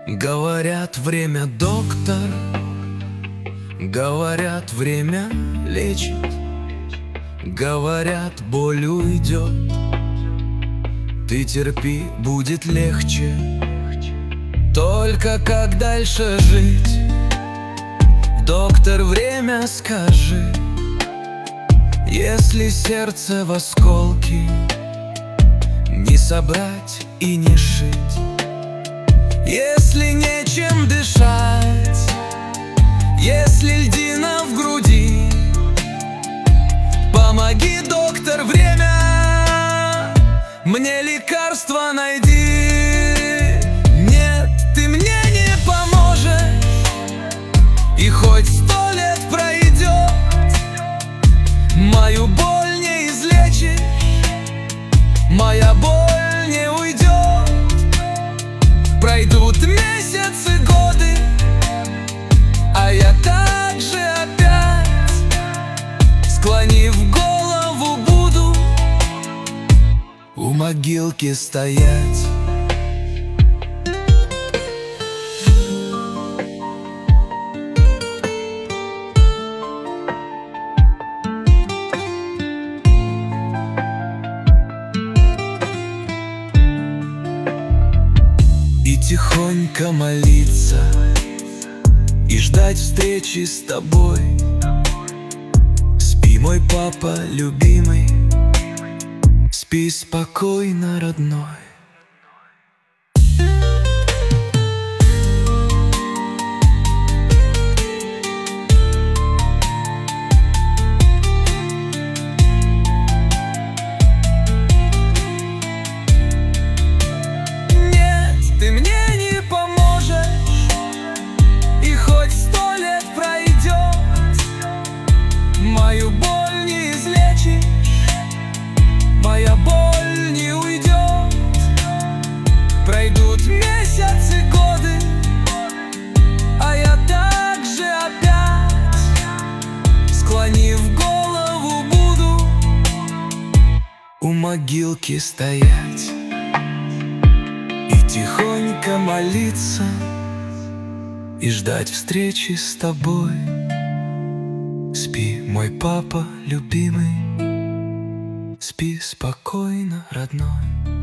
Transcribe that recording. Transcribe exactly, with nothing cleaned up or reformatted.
Говорят, время доктор, говорят, время лечит, говорят, боль уйдет. Ты терпи, будет легче. Только как дальше жить? Доктор, время скажи. Если сердце в осколки, не собрать и не шить. Если нечем дышать, если льдина в груди, помоги, доктор, время, мне лекарство найди. Нет, ты мне не поможешь, и хоть сто лет пройдет, мою боль не излечишь, моя боль не уйдет. Пройдут месяцы, годы, а я так же опять, склонив голову, буду у могилки стоять. И тихонько молиться, и ждать встречи с тобой. Спи, мой папа любимый, спи спокойно, родной. Ты мне не поможешь, и хоть сто лет пройдет, мою боль не излечишь, моя боль не уйдет. Пройдут месяцы, годы, а я так же опять, склонив голову, буду у могилки стоять. Тихонько молиться и ждать встречи с тобой. Спи, мой папа любимый, спи спокойно, родной.